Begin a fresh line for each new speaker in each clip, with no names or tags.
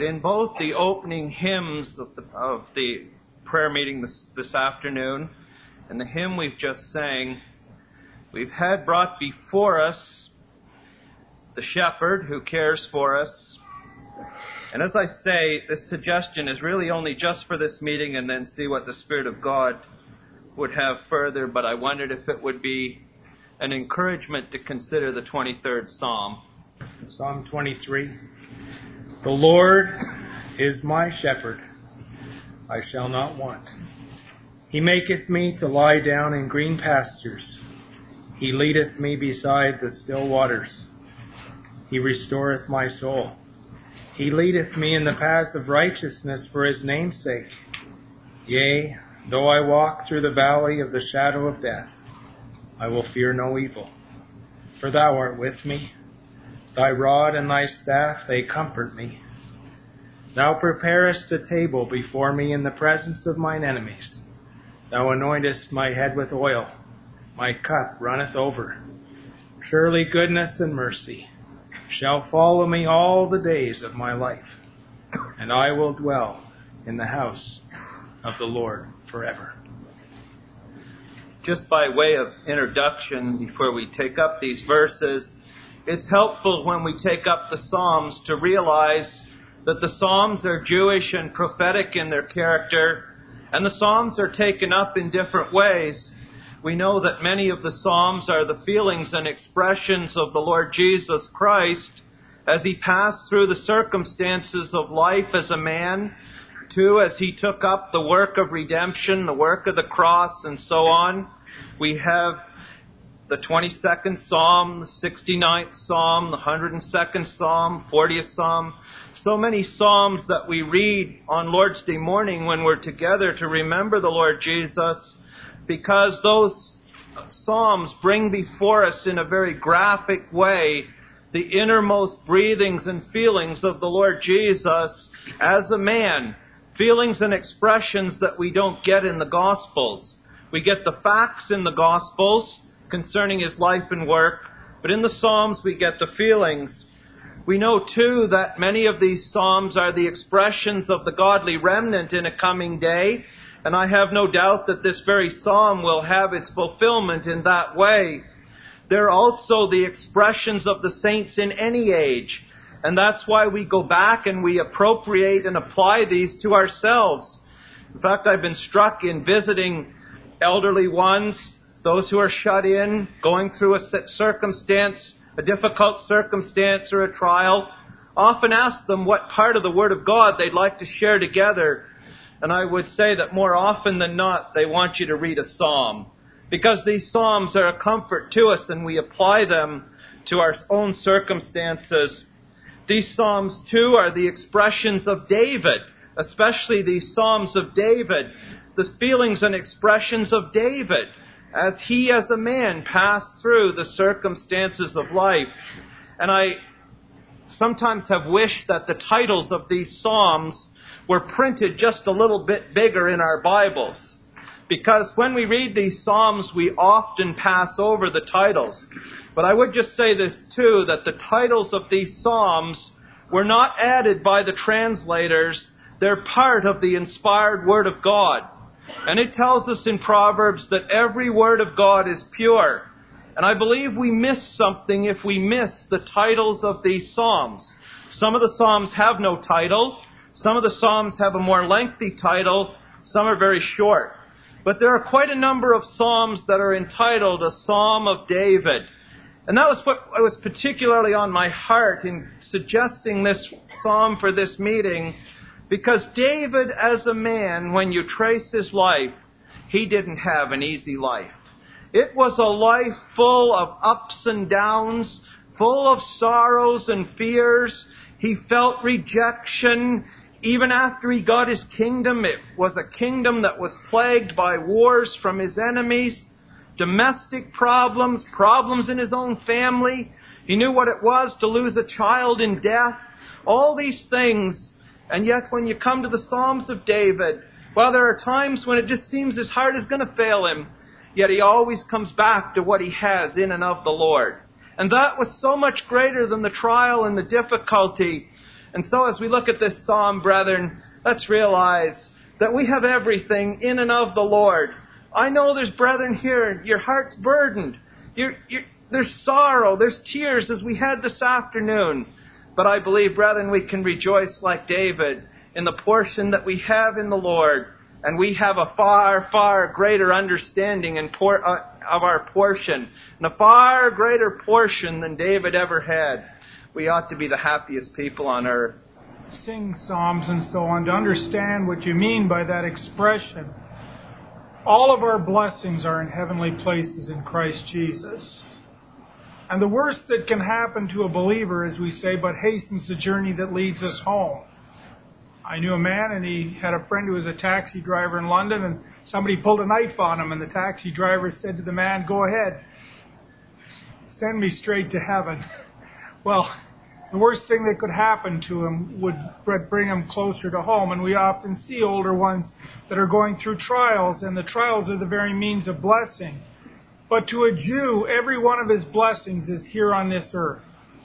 In both the opening hymns of the prayer meeting this afternoon and the hymn we've just sang, we've had brought before us the shepherd who cares for us. And as I say, this suggestion is really only just for this meeting and then see what the Spirit of God would have further, but I wondered if it would be an encouragement to consider the 23rd Psalm.
Psalm 23. The Lord is my shepherd, I shall not want. He maketh me to lie down in green pastures. He leadeth me beside the still waters. He restoreth my soul. He leadeth me in the paths of righteousness for his name's sake. Yea, though I walk through the valley of the shadow of death, I will fear no evil. For thou art with me. Thy rod and thy staff, they comfort me. Thou preparest a table before me in the presence of mine enemies. Thou anointest my head with oil. My cup runneth over. Surely goodness and mercy shall follow me all the days of my life, and I will dwell in the house of the Lord forever.
Just by way of introduction, before we take up these verses, it's helpful when we take up the Psalms to realize that the Psalms are Jewish and prophetic in their character, and the Psalms are taken up in different ways. We know that many of the Psalms are the feelings and expressions of the Lord Jesus Christ as he passed through the circumstances of life as a man, too, as he took up the work of redemption, the work of the cross, and so on. We have the 22nd Psalm, the 69th Psalm, the 102nd Psalm, 40th Psalm. So many Psalms that we read on Lord's Day morning when we're together to remember the Lord Jesus, because those Psalms bring before us in a very graphic way the innermost breathings and feelings of the Lord Jesus as a man. Feelings and expressions that we don't get in the Gospels. We get the facts in the Gospels concerning his life and work, but in the Psalms we get the feelings. We know too that many of these Psalms are the expressions of the godly remnant in a coming day, and I have no doubt that this very Psalm will have its fulfillment in that way. They're also the expressions of the saints in any age, and that's why we go back and we appropriate and apply these to ourselves. In fact, I've been struck in visiting elderly ones, those who are shut in, going through a circumstance, a difficult circumstance or a trial. Often ask them what part of the Word of God they'd like to share together. And I would say that more often than not, they want you to read a psalm. Because these psalms are a comfort to us and we apply them to our own circumstances. These psalms too are the expressions of David, especially these psalms of David, the feelings and expressions of David as he as a man passed through the circumstances of life. And I sometimes have wished that the titles of these psalms were printed just a little bit bigger in our Bibles. Because when we read these psalms, we often pass over the titles. But I would just say this too, that the titles of these psalms were not added by the translators. They're part of the inspired Word of God. And it tells us in Proverbs that every word of God is pure. And I believe we miss something if we miss the titles of these psalms. Some of the psalms have no title. Some of the psalms have a more lengthy title. Some are very short. But there are quite a number of psalms that are entitled a Psalm of David. And that was what was particularly on my heart in suggesting this psalm for this meeting, because David as a man, when you trace his life, he didn't have an easy life. It was a life full of ups and downs, full of sorrows and fears. He felt rejection. Even after he got his kingdom, it was a kingdom that was plagued by wars from his enemies, domestic problems, problems in his own family. He knew what it was to lose a child in death. All these things. And yet when you come to the Psalms of David, well, there are times when it just seems his heart is going to fail him. Yet he always comes back to what he has in and of the Lord. And that was so much greater than the trial and the difficulty. And so as we look at this psalm, brethren, let's realize that we have everything in and of the Lord. I know there's brethren here, your heart's burdened. There's sorrow, there's tears as we had this afternoon. But I believe, brethren, we can rejoice like David in the portion that we have in the Lord. And we have a far, far greater understanding of our portion. And a far greater portion than David ever had. We ought to be the happiest people on earth.
Sing psalms and so on to understand what you mean by that expression. All of our blessings are in heavenly places in Christ Jesus. And the worst that can happen to a believer, as we say, but hastens the journey that leads us home. I knew a man, and he had a friend who was a taxi driver in London, and somebody pulled a knife on him, and the taxi driver said to the man, "Go ahead, send me straight to heaven." Well, the worst thing that could happen to him would bring him closer to home. And we often see older ones that are going through trials, and the trials are the very means of blessing. But to a Jew, every one of his blessings is here on this earth.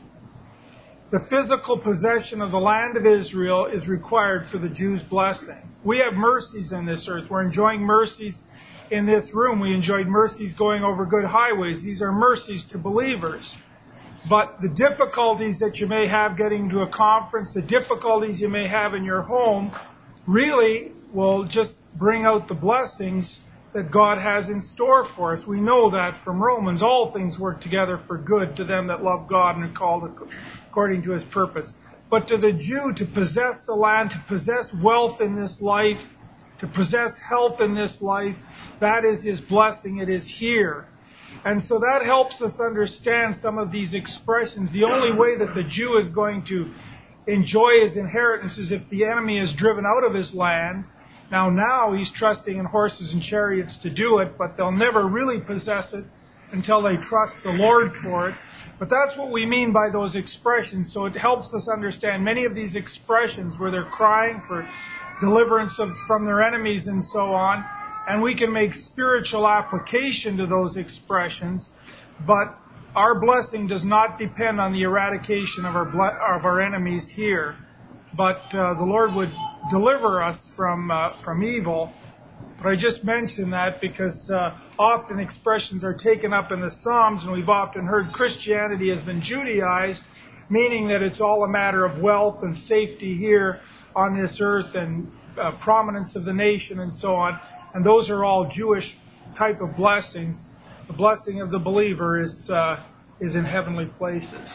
The physical possession of the land of Israel is required for the Jew's blessing. We have mercies in this earth. We're enjoying mercies in this room. We enjoyed mercies going over good highways. These are mercies to believers. But the difficulties that you may have getting to a conference, the difficulties you may have in your home, really will just bring out the blessings that God has in store for us. We know that from Romans. All things work together for good to them that love God and are called according to His purpose. But to the Jew, to possess the land, to possess wealth in this life, to possess health in this life, that is his blessing. It is here. And so that helps us understand some of these expressions. The only way that the Jew is going to enjoy his inheritance is if the enemy is driven out of his land. Now he's trusting in horses and chariots to do it, but they'll never really possess it until they trust the Lord for it. But that's what we mean by those expressions. So it helps us understand many of these expressions where they're crying for deliverance from their enemies and so on. And we can make spiritual application to those expressions, but our blessing does not depend on the eradication of our enemies here. But the Lord would deliver us from evil. But I just mentioned that because often expressions are taken up in the Psalms, and we've often heard Christianity has been Judaized, meaning that it's all a matter of wealth and safety here on this earth and prominence of the nation and so on. And those are all Jewish type of blessings. The blessing of the believer is in heavenly places.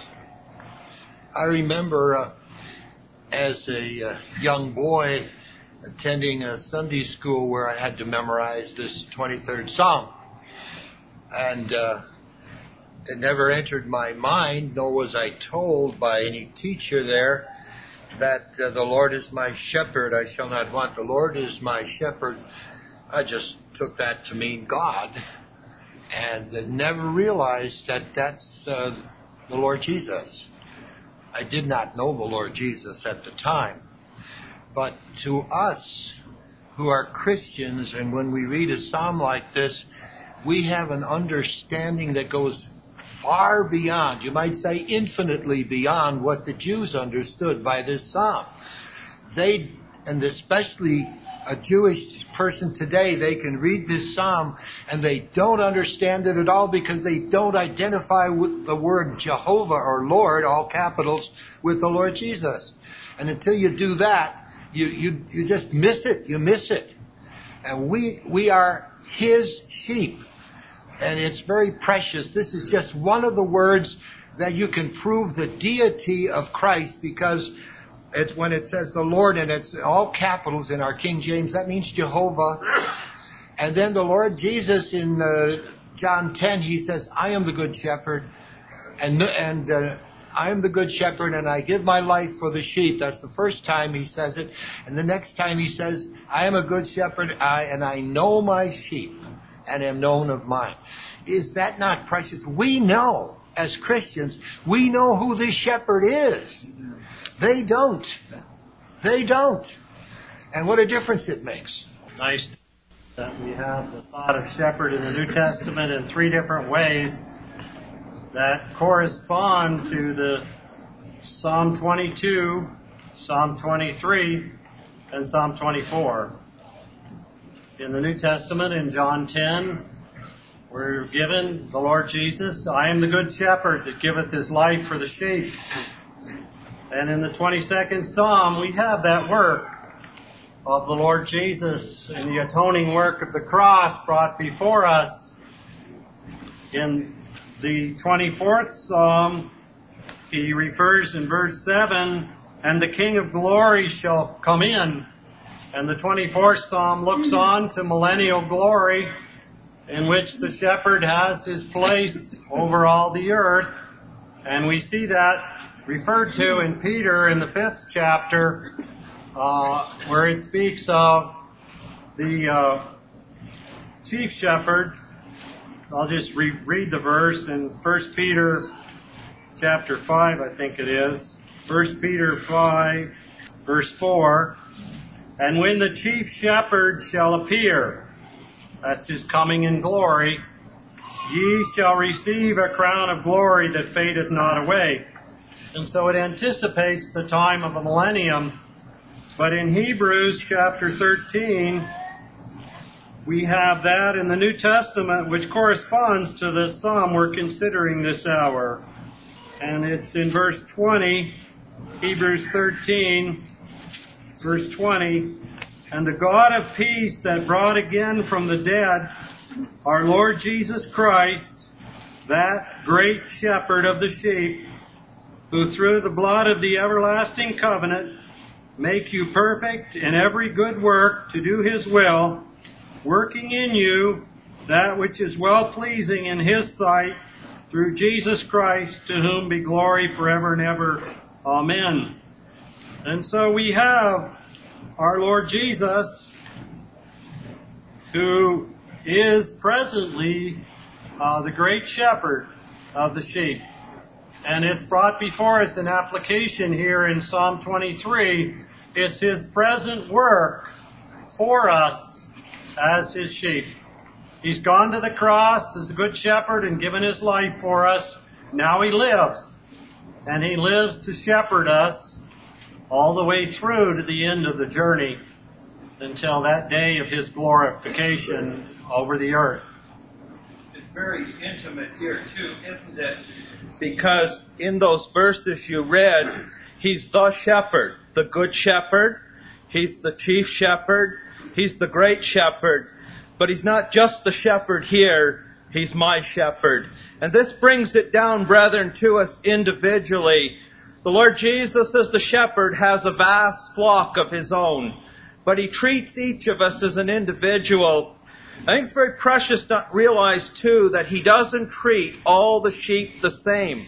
I remember as a young boy attending a Sunday school where I had to memorize this 23rd Psalm. And it never entered my mind, nor was I told by any teacher there, that the Lord is my shepherd, I shall not want. The Lord is my shepherd. I just took that to mean God, and never realized that that's the Lord Jesus. I did not know the Lord Jesus at the time. But to us who are Christians, and when we read a psalm like this, we have an understanding that goes far beyond, you might say infinitely beyond, what the Jews understood by this psalm. They, and especially a Jewish person today, they can read this psalm and they don't understand it at all because they don't identify with the word Jehovah or Lord, all capitals, with the Lord Jesus. And until you do that, you just miss it. You miss it. And we are His sheep. And it's very precious. This is just one of the words that you can prove the deity of Christ, because it's when it says the Lord, and it's all capitals in our King James, that means Jehovah. And then the Lord Jesus in John 10, He says, I am the good shepherd, and I am the good shepherd, and I give my life for the sheep. That's the first time He says it. And the next time He says, I am a good shepherd, and I know my sheep, and am known of mine. Is that not precious? We know, as Christians, we know who this shepherd is. They don't. They don't. And what a difference it makes.
Nice that we have the thought of shepherd in the New Testament in three different ways that correspond to the Psalm 22 Psalm 23 and Psalm 24. In the New Testament, in John 10, we're given the Lord Jesus, I am the good shepherd that giveth his life for the sheep. And in the 22nd Psalm, we have that work of the Lord Jesus and the atoning work of the cross brought before us. In the 24th Psalm, he refers in verse 7, and the King of glory shall come in. And the 24th Psalm looks on to millennial glory, in which the shepherd has his place over all the earth. And we see that referred to in Peter in the 5th chapter, where it speaks of the chief shepherd. I'll just read the verse in 1 Peter chapter 5, I think it is. 1 Peter 5, verse 4. And when the chief shepherd shall appear, that's his coming in glory, ye shall receive a crown of glory that fadeth not away. And so it anticipates the time of a millennium. But in Hebrews chapter 13, we have that in the New Testament, which corresponds to the psalm we're considering this hour. And it's in verse 20, Hebrews 13, verse 20. And the God of peace that brought again from the dead our Lord Jesus Christ, that great shepherd of the sheep, who through the blood of the everlasting covenant make you perfect in every good work to do his will, working in you that which is well-pleasing in his sight, through Jesus Christ, to whom be glory forever and ever. Amen. And so we have our Lord Jesus, who is presently the great shepherd of the sheep. And it's brought before us in application here in Psalm 23. It's his present work for us as his sheep. He's gone to the cross as a good shepherd and given his life for us. Now he lives. And he lives to shepherd us all the way through to the end of the journey until that day of his glorification over the earth.
It's very intimate here too, isn't it? Because in those verses you read, he's the shepherd, the good shepherd. He's the chief shepherd. He's the great shepherd. But he's not just the shepherd here. He's my shepherd. And this brings it down, brethren, to us individually. The Lord Jesus, as the shepherd, has a vast flock of his own. But he treats each of us as an individual. I think it's very precious to realize, too, that he doesn't treat all the sheep the same.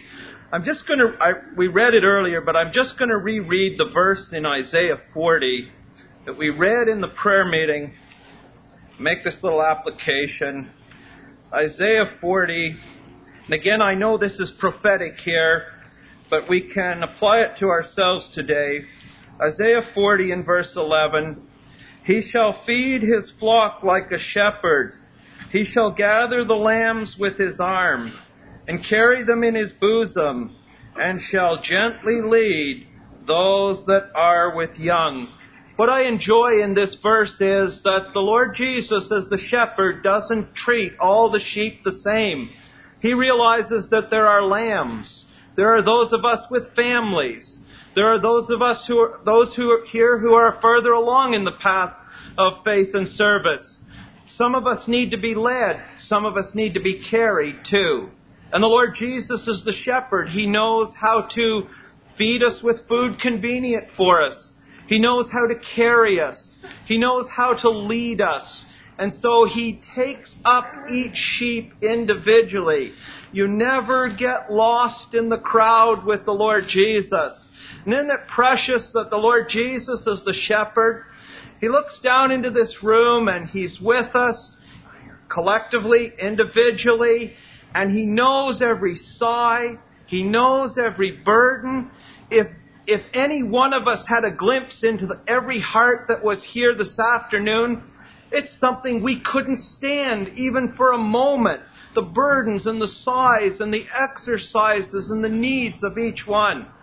We read it earlier, but I'm just going to reread the verse in Isaiah 40 that we read in the prayer meeting. Make this little application. Isaiah 40. And again, I know this is prophetic here, but we can apply it to ourselves today. Isaiah 40 and verse 11. He shall feed his flock like a shepherd. He shall gather the lambs with his arm, and carry them in his bosom, and shall gently lead those that are with young. What I enjoy in this verse is that the Lord Jesus, as the shepherd, doesn't treat all the sheep the same. He realizes that there are lambs. There are those of us with families. There are those of us who are here who are further along in the path of faith and service. Some of us need to be led. Some of us need to be carried too. And the Lord Jesus is the shepherd. He knows how to feed us with food convenient for us. He knows how to carry us. He knows how to lead us. And so he takes up each sheep individually. You never get lost in the crowd with the Lord Jesus. And isn't it precious that the Lord Jesus is the shepherd? He looks down into this room and he's with us collectively, individually, and he knows every sigh. He knows every burden. If any one of us had a glimpse into every heart that was here this afternoon, it's something we couldn't stand even for a moment. The burdens and the sighs and the exercises and the needs of each one.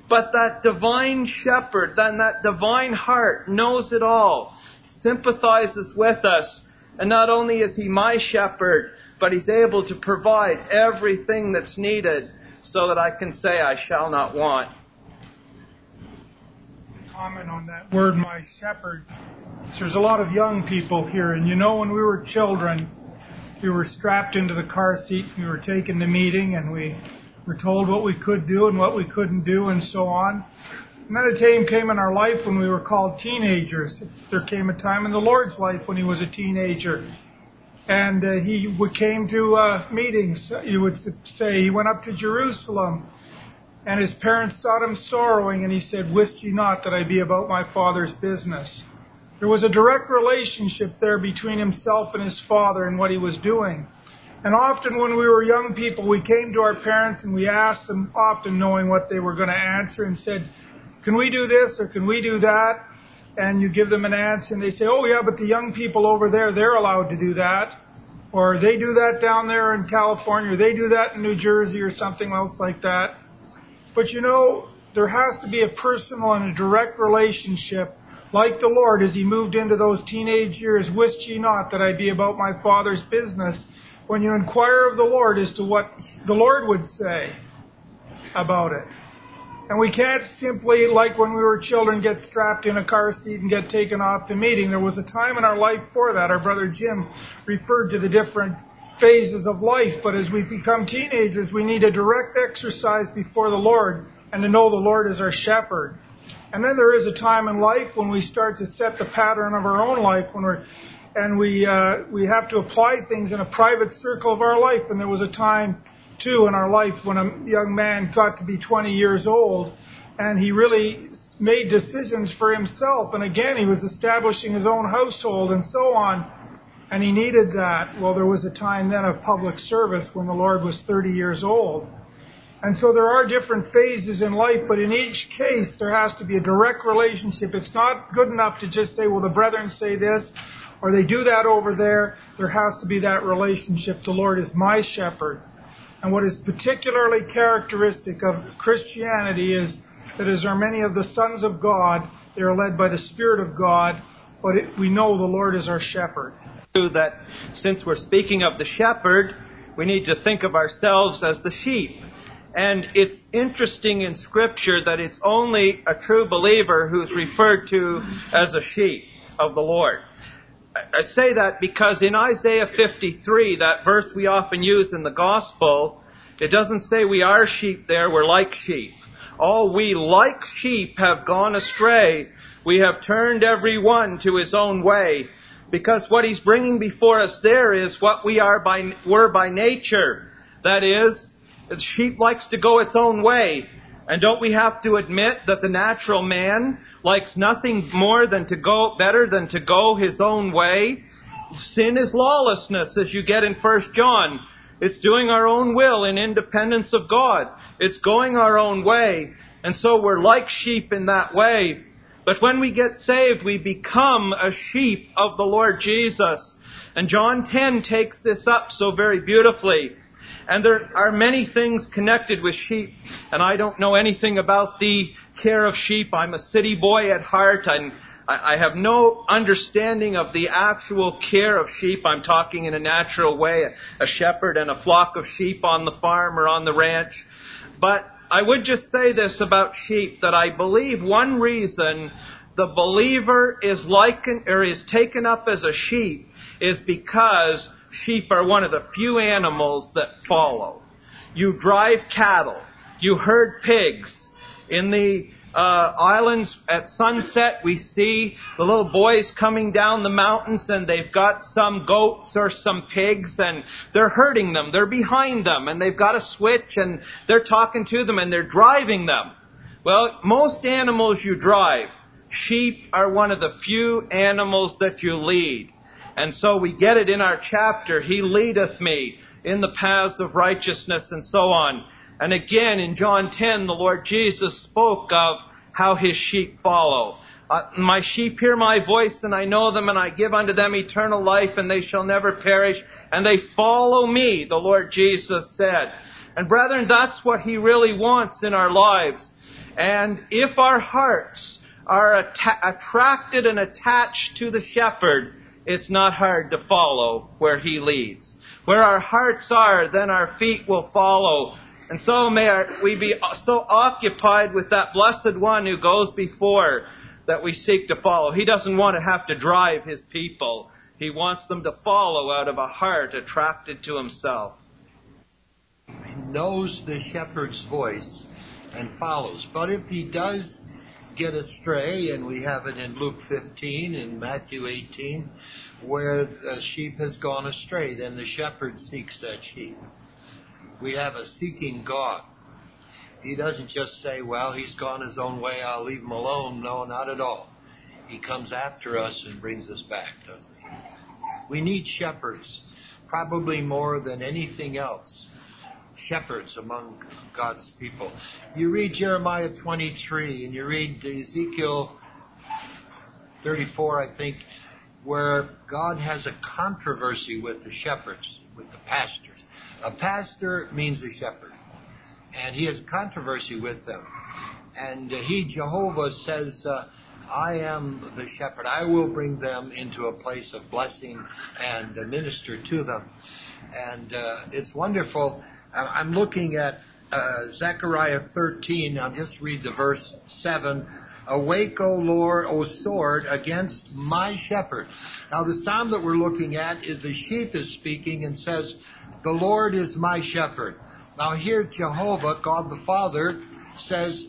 But that divine shepherd, then that divine heart knows it all, sympathizes with us. And not only is he my shepherd, but he's able to provide everything that's needed so that I can say I shall not want.
Comment on that word, my shepherd. There's a lot of young people here, and you know, when we were children, we were strapped into the car seat, we were taken to meeting, and we were told what we could do and what we couldn't do, and so on. And then a time came in our life when we were called teenagers. There came a time in the Lord's life when he was a teenager. And he came to meetings. He would say he went up to Jerusalem, and his parents sought him sorrowing, and he said, "Wist ye not that I be about my Father's business?" There was a direct relationship there between himself and his father and what he was doing. And often when we were young people, we came to our parents and we asked them, often knowing what they were going to answer, and said, "Can we do this or can we do that?" And you give them an answer and they say, "Oh yeah, but the young people over there, they're allowed to do that." Or they do that down there in California, or they do that in New Jersey or something else like that. But you know, there has to be a personal and a direct relationship, like the Lord as he moved into those teenage years. "Wist ye not that I be about my Father's business?" When you inquire of the Lord as to what the Lord would say about it. And we can't simply, like when we were children, get strapped in a car seat and get taken off to meeting. There was a time in our life for that. Our brother Jim referred to the different phases of life. But as we become teenagers, we need a direct exercise before the Lord and to know the Lord is our shepherd. And then there is a time in life when we start to set the pattern of our own life, when we have to apply things in a private circle of our life. And there was a time too in our life when a young man got to be 20 years old, and he really made decisions for himself. And again, he was establishing his own household and so on. And he needed that. Well, there was a time then of public service when the Lord was 30 years old. And so there are different phases in life, but in each case, there has to be a direct relationship. It's not good enough to just say, "Well, the brethren say this," or "they do that over there." There has to be that relationship. The Lord is my shepherd. And what is particularly characteristic of Christianity is that as are many of the sons of God, they are led by the Spirit of God, but we know the Lord is our shepherd.
That since we're speaking of the shepherd, we need to think of ourselves as the sheep. And it's interesting in Scripture that it's only a true believer who's referred to as a sheep of the Lord. I say that because in Isaiah 53, that verse we often use in the gospel, it doesn't say we are sheep there, we're like sheep. All we like sheep have gone astray. We have turned every one to his own way. Because what he's bringing before us there is what were by nature. That is, the sheep likes to go its own way. And don't we have to admit that the natural man likes nothing more than better than to go his own way? Sin is lawlessness, as you get in 1 John. It's doing our own will in independence of God. It's going our own way. And so we're like sheep in that way. But when we get saved, we become a sheep of the Lord Jesus. And John 10 takes this up so very beautifully. And there are many things connected with sheep. And I don't know anything about the care of sheep. I'm a city boy at heart. And I have no understanding of the actual care of sheep. I'm talking in a natural way, a shepherd and a flock of sheep on the farm or on the ranch. But I would just say this about sheep, that I believe one reason the believer is taken up as a sheep is because sheep are one of the few animals that follow. You drive cattle. You herd pigs. In the islands at sunset, we see the little boys coming down the mountains, and they've got some goats or some pigs, and they're herding them. They're behind them, and they've got a switch, and they're talking to them, and they're driving them. Well, most animals you drive. Sheep are one of the few animals that you lead. And so we get it in our chapter, "He leadeth me in the paths of righteousness," and so on. And again, in John 10, the Lord Jesus spoke of how his sheep follow. "My sheep hear my voice, and I know them, and I give unto them eternal life, and they shall never perish, and they follow me," the Lord Jesus said. And brethren, that's what he really wants in our lives. And if our hearts are attracted and attached to the shepherd, it's not hard to follow where he leads. Where our hearts are, then our feet will follow. And so may we be so occupied with that blessed one who goes before that we seek to follow. He doesn't want to have to drive his people. He wants them to follow out of a heart attracted to himself.
He knows the shepherd's voice and follows. But if he does get astray, and we have it in Luke 15 and Matthew 18, where the sheep has gone astray, then the shepherd seeks that sheep. We have a seeking God. He doesn't just say, well, he's gone his own way, I'll leave him alone. No, not at all. He comes after us and brings us back, doesn't he? We need shepherds, probably more than anything else. Shepherds among God's people. You read Jeremiah 23 and you read Ezekiel 34, I think, where God has a controversy with the shepherds, with the pastors. A pastor means a shepherd, and he has a controversy with them. And Jehovah says, I am the shepherd. I will bring them into a place of blessing and minister to them. And it's wonderful. I'm looking at Zechariah 13. I'll just read the verse 7. Awake, O Lord, O sword, against my shepherd. Now the psalm that we're looking at is the sheep is speaking and says, the Lord is my shepherd. Now here Jehovah, God the Father, says,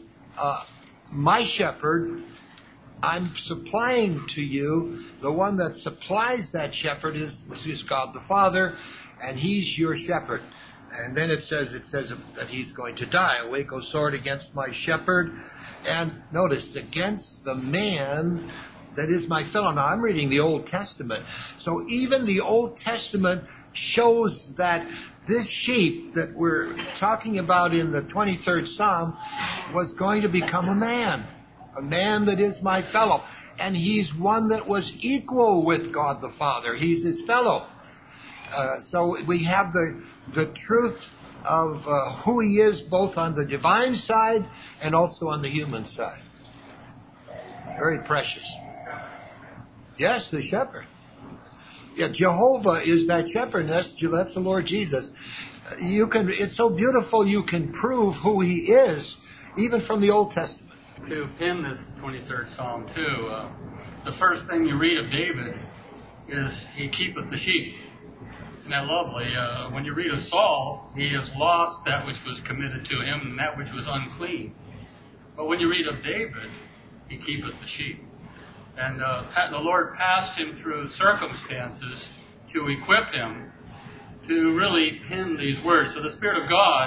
my shepherd, I'm supplying to you. The one that supplies that shepherd is God the Father, and he's your shepherd. And then it says that he's going to die. Awake, O sword, against my shepherd. And notice, against the man that is my fellow. Now, I'm reading the Old Testament. So even the Old Testament shows that this sheep that we're talking about in the 23rd Psalm was going to become a man that is my fellow. And he's one that was equal with God the Father. He's his fellow. So we have the truth of who he is, both on the divine side and also on the human side. Very precious. Yes, the shepherd. Yeah, Jehovah is that shepherd, and that's the Lord Jesus. It's so beautiful you can prove who he is, even from the Old Testament.
To pin this 23rd Psalm too, the first thing you read of David is, he keepeth the sheep. Isn't that lovely? When you read of Saul, he has lost that which was committed to him and that which was unclean. But when you read of David, he keepeth the sheep. And the Lord passed him through circumstances to equip him to really pin these words. So the Spirit of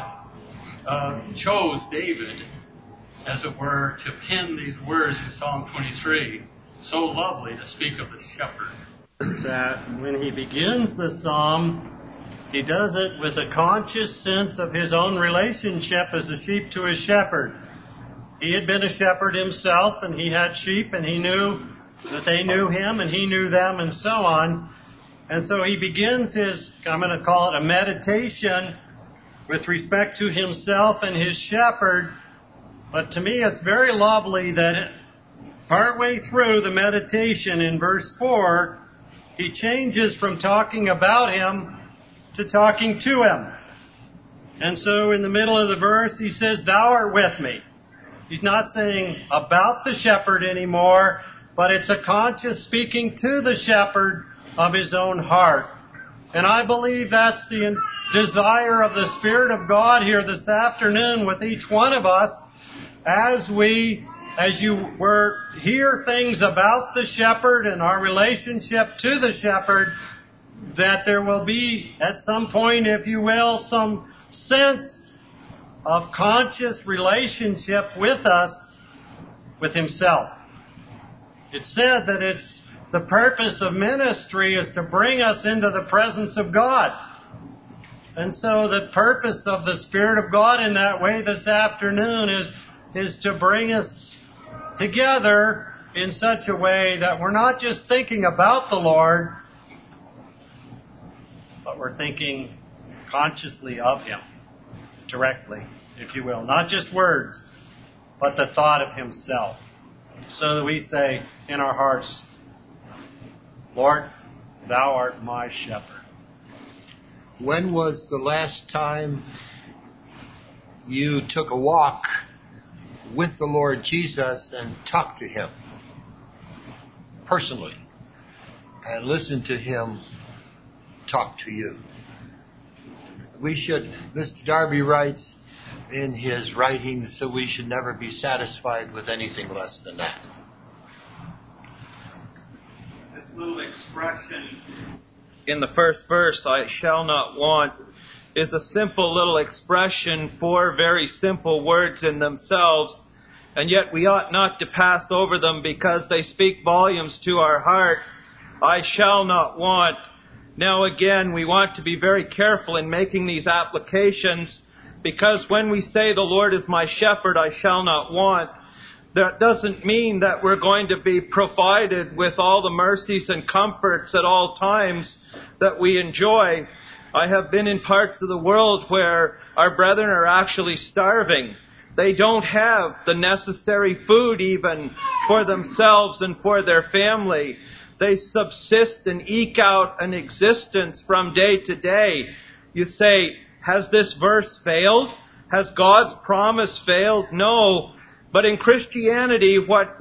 God chose David, as it were, to pin these words in Psalm 23. So lovely to speak of the shepherd.
That when he begins the psalm, he does it with a conscious sense of his own relationship as a sheep to his shepherd. He had been a shepherd himself, and he had sheep, and he knew that they knew him, and he knew them, and so on. And so he begins his, I'm going to call it a meditation, with respect to himself and his shepherd. But to me, it's very lovely that partway through the meditation in verse 4, he changes from talking about him to talking to him. And so in the middle of the verse, he says, thou art with me. He's not saying about the shepherd anymore, but it's a conscious speaking to the shepherd of his own heart. And I believe that's the desire of the Spirit of God here this afternoon with each one of us, as you hear things about the shepherd and our relationship to the shepherd, that there will be, at some point, if you will, some sense of conscious relationship with us, with himself. It's said that it's the purpose of ministry is to bring us into the presence of God. And so the purpose of the Spirit of God in that way this afternoon is to bring us together in such a way that we're not just thinking about the Lord, but we're thinking consciously of him, directly, if you will. Not just words, but the thought of himself. So that we say in our hearts, Lord, thou art my shepherd.
When was the last time you took a walk with the Lord Jesus and talked to him personally and listened to him talk to you? Mr. Darby writes in his writings that we should never be satisfied with anything less than that.
This little expression in the first verse, I shall not want, is a simple little expression, 4 very simple words in themselves, and yet we ought not to pass over them because they speak volumes to our heart. I shall not want. Now again, we want to be very careful in making these applications, because when we say the Lord is my shepherd, I shall not want, that doesn't mean that we're going to be provided with all the mercies and comforts at all times that we enjoy. I have been in parts of the world where our brethren are actually starving. They don't have the necessary food even for themselves and for their family. They subsist and eke out an existence from day to day. You say, has this verse failed? Has God's promise failed? No. But in Christianity,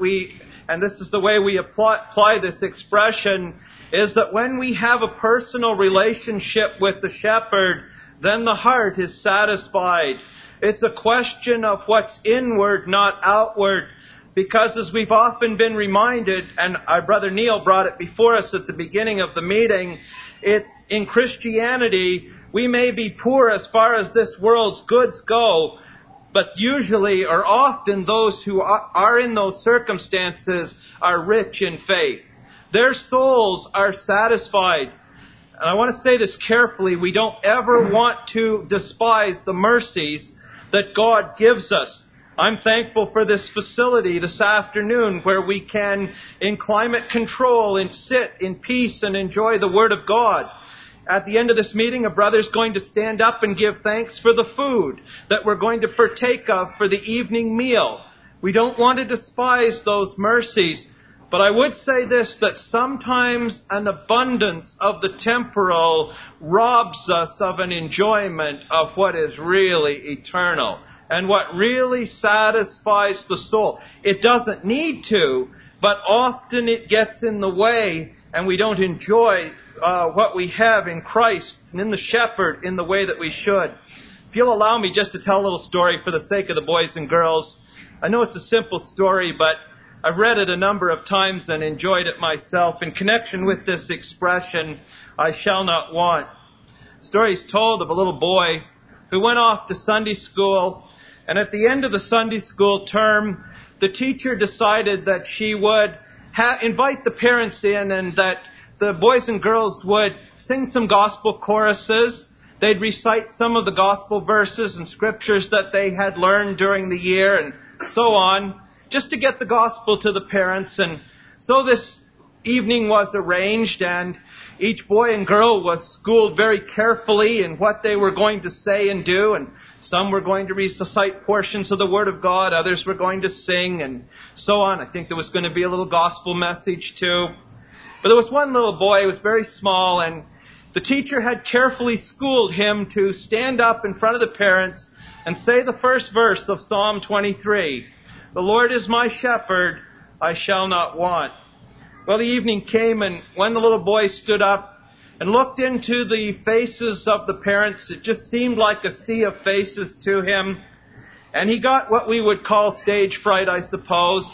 and this is the way we apply this expression, is that when we have a personal relationship with the shepherd, then the heart is satisfied. It's a question of what's inward, not outward. Because as we've often been reminded, and our brother Neil brought it before us at the beginning of the meeting, it's in Christianity, we may be poor as far as this world's goods go, but usually or often those who are in those circumstances are rich in faith. Their souls are satisfied. And I want to say this carefully. We don't ever want to despise the mercies that God gives us. I'm thankful for this facility this afternoon where we can, in climate control, and sit in peace and enjoy the Word of God. At the end of this meeting, a brother's going to stand up and give thanks for the food that we're going to partake of for the evening meal. We don't want to despise those mercies. But I would say this, that sometimes an abundance of the temporal robs us of an enjoyment of what is really eternal and what really satisfies the soul. It doesn't need to, but often it gets in the way and we don't enjoy what we have in Christ and in the shepherd in the way that we should. If you'll allow me just to tell a little story for the sake of the boys and girls. I know it's a simple story, but I've read it a number of times and enjoyed it myself in connection with this expression, I shall not want. The story is told of a little boy who went off to Sunday school, and at the end of the Sunday school term, the teacher decided that she would invite the parents in and that the boys and girls would sing some gospel choruses. They'd recite some of the gospel verses and scriptures that they had learned during the year and so on, just to get the gospel to the parents. And so this evening was arranged, and each boy and girl was schooled very carefully in what they were going to say and do. And some were going to recite portions of the Word of God, others were going to sing, and so on. I think there was going to be a little gospel message too. But there was one little boy who was very small, and the teacher had carefully schooled him to stand up in front of the parents and say the first verse of Psalm 23. The Lord is my shepherd, I shall not want. Well, the evening came, and when the little boy stood up and looked into the faces of the parents, it just seemed like a sea of faces to him. And he got what we would call stage fright, I suppose.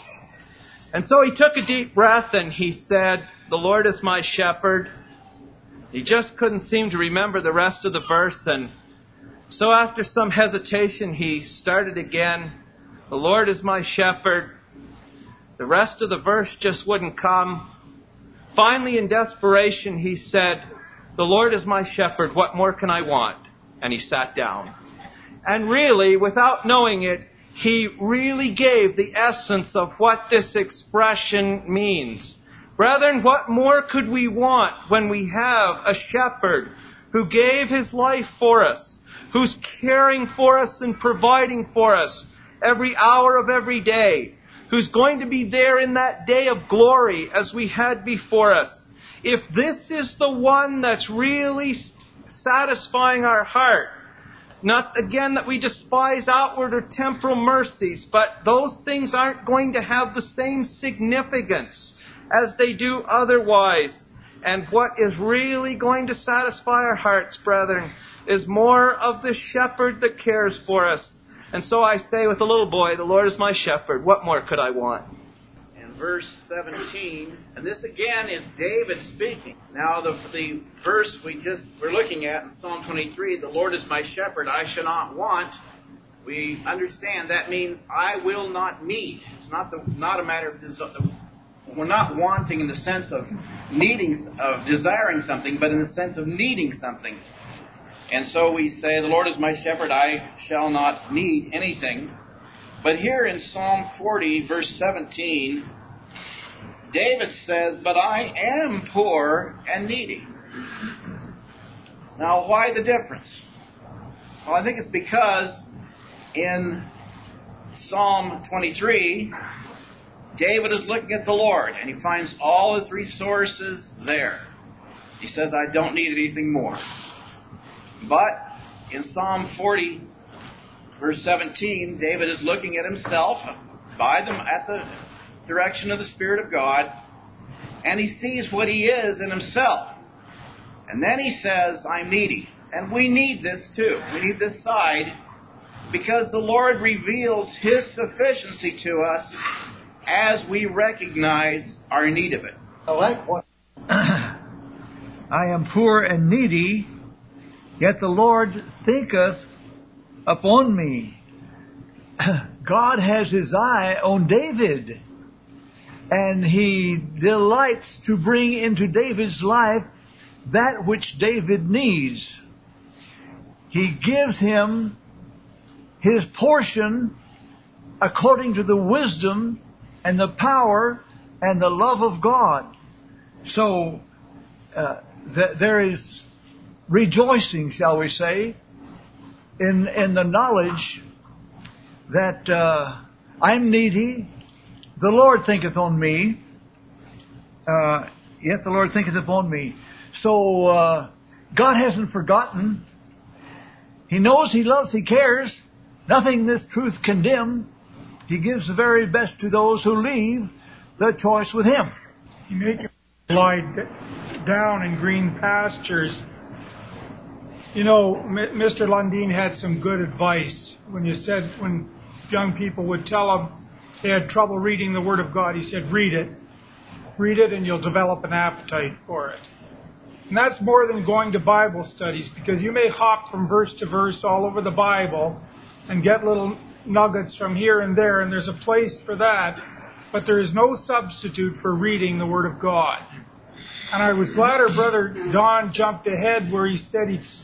And so he took a deep breath and he said, the Lord is my shepherd. He just couldn't seem to remember the rest of the verse. And so after some hesitation, he started again. The Lord is my shepherd. The rest of the verse just wouldn't come. Finally, in desperation, he said, the Lord is my shepherd. What more can I want? And he sat down. And really, without knowing it, he really gave the essence of what this expression means. Brethren, what more could we want when we have a shepherd who gave his life for us, who's caring for us and providing for us, every hour of every day, who's going to be there in that day of glory as we had before us. If this is the one that's really satisfying our heart, not again that we despise outward or temporal mercies, but those things aren't going to have the same significance as they do otherwise. And what is really going to satisfy our hearts, brethren, is more of the shepherd that cares for us. And so I say with the little boy, the Lord is my shepherd. What more could I want?
In verse 17, and this again is David speaking. Now the verse we're looking at in Psalm 23, the Lord is my shepherd, I shall not want. We understand that means I will not need. It's not a matter of we're not wanting in the sense of desiring something, but in the sense of needing something. And so we say, the Lord is my shepherd, I shall not need anything. But here in Psalm 40, verse 17, David says, but I am poor and needy. Now, why the difference? Well, I think it's because in Psalm 23, David is looking at the Lord, and he finds all his resources there. He says, I don't need anything more. But in Psalm 40, verse 17, David is looking at himself at the direction of the Spirit of God, and he sees what he is in himself. And then he says, I'm needy. And we need this too. We need this side, because the Lord reveals His sufficiency to us as we recognize our need of it.
I am poor and needy, yet the Lord thinketh upon me. God has His eye on David, and He delights to bring into David's life that which David needs. He gives him his portion according to the wisdom and the power and the love of God. So there is rejoicing, shall we say, in the knowledge that I'm needy. The Lord thinketh on me. Yet the Lord thinketh upon me. So God hasn't forgotten. He knows, He loves, He cares. Nothing this truth condemn. He gives the very best to those who leave the choice with Him.
He makes us lie down in green pastures. You know, Mr. Lundeen had some good advice when young people would tell him they had trouble reading the Word of God. He said, read it. Read it and you'll develop an appetite for it. And that's more than going to Bible studies, because you may hop from verse to verse all over the Bible and get little nuggets from here and there, and there's a place for that, but there is no substitute for reading the Word of God. And I was glad our brother Don jumped ahead where he said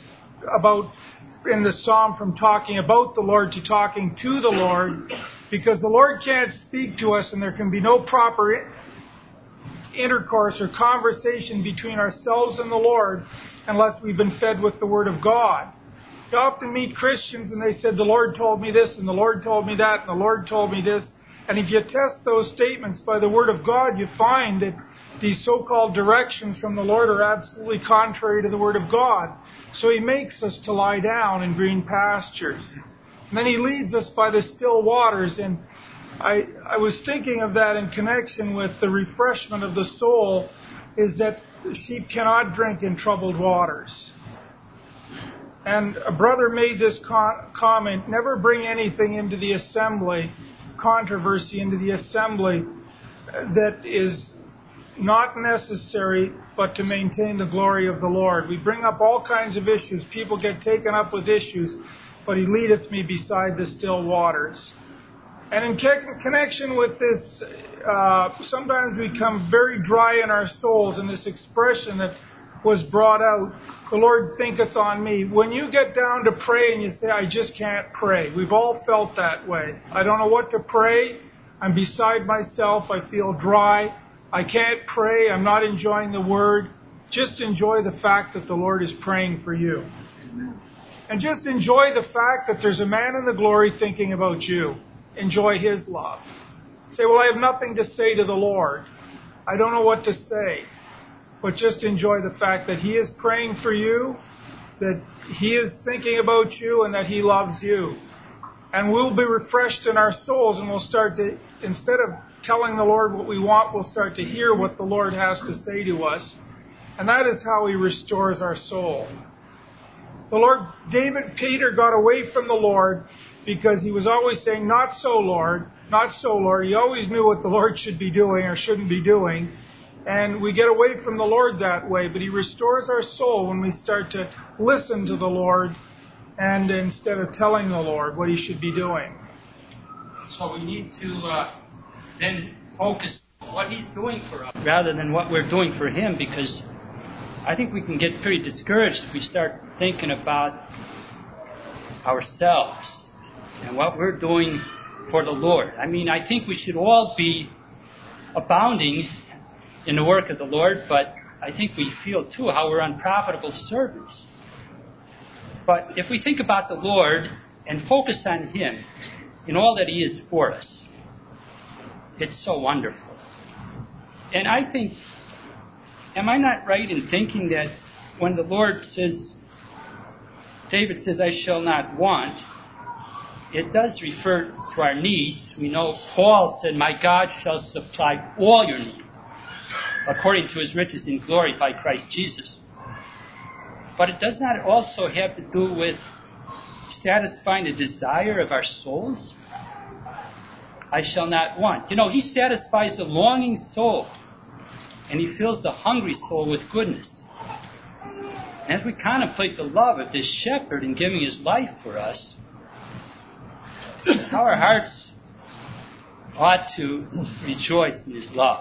in the Psalm from talking about the Lord to talking to the Lord, because the Lord can't speak to us and there can be no proper intercourse or conversation between ourselves and the Lord unless we've been fed with the Word of God. You often meet Christians and they said, the Lord told me this, and the Lord told me that, and the Lord told me this. And if you test those statements by the Word of God, you find that these so-called directions from the Lord are absolutely contrary to the Word of God. So He makes us to lie down in green pastures. And then He leads us by the still waters. And I was thinking of that in connection with the refreshment of the soul, is that sheep cannot drink in troubled waters. And a brother made this comment, never bring anything into the assembly, controversy into the assembly that is not necessary but to maintain the glory of the Lord. We bring up all kinds of issues. People get taken up with issues, but He leadeth me beside the still waters. And in connection with this, sometimes we become very dry in our souls, and this expression that was brought out, the Lord thinketh on me. When you get down to pray and you say, I just can't pray. We've all felt that way. I don't know what to pray. I'm beside myself. I feel dry. I can't pray. I'm not enjoying the Word. Just enjoy the fact that the Lord is praying for you. And just enjoy the fact that there's a man in the glory thinking about you. enjoy His love. Say, well, I have nothing to say to the Lord. I don't know what to say. But just enjoy the fact that He is praying for you, that He is thinking about you, and that He loves you. And we'll be refreshed in our souls, and we'll start to, instead of telling the Lord what we want, we'll start to hear what the Lord has to say to us. And that is how He restores our soul. Peter got away from the Lord because he was always saying, not so, Lord, not so, Lord. He always knew what the Lord should be doing or shouldn't be doing. And we get away from the Lord that way. But He restores our soul when we start to listen to the Lord and instead of telling the Lord what He should be doing.
So we need to then focus on what He's doing for us rather than what we're doing for Him, because I think we can get pretty discouraged if we start thinking about ourselves and what we're doing for the Lord. I mean, I think we should all be abounding in the work of the Lord, but I think we feel too how we're unprofitable servants. But if we think about the Lord and focus on Him in all that He is for us, it's so wonderful. And I think, am I not right in thinking that when the Lord says, David says, I shall not want, it does refer to our needs. We know Paul said, my God shall supply all your needs according to His riches in glory by Christ Jesus. But it does not also have to do with satisfying the desire of our souls? I shall not want. You know, He satisfies the longing soul, and He fills the hungry soul with goodness. And as we contemplate the love of this shepherd in giving His life for us, how our hearts ought to rejoice in His love.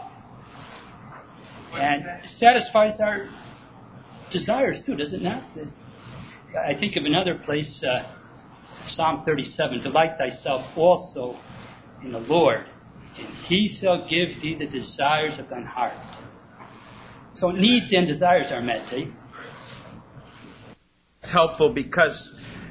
And it satisfies our desires too, does it not? I think of another place, Psalm 37, delight thyself also in the Lord, and He shall give thee the desires of thine heart. So needs and desires are met, Dave.
It's helpful because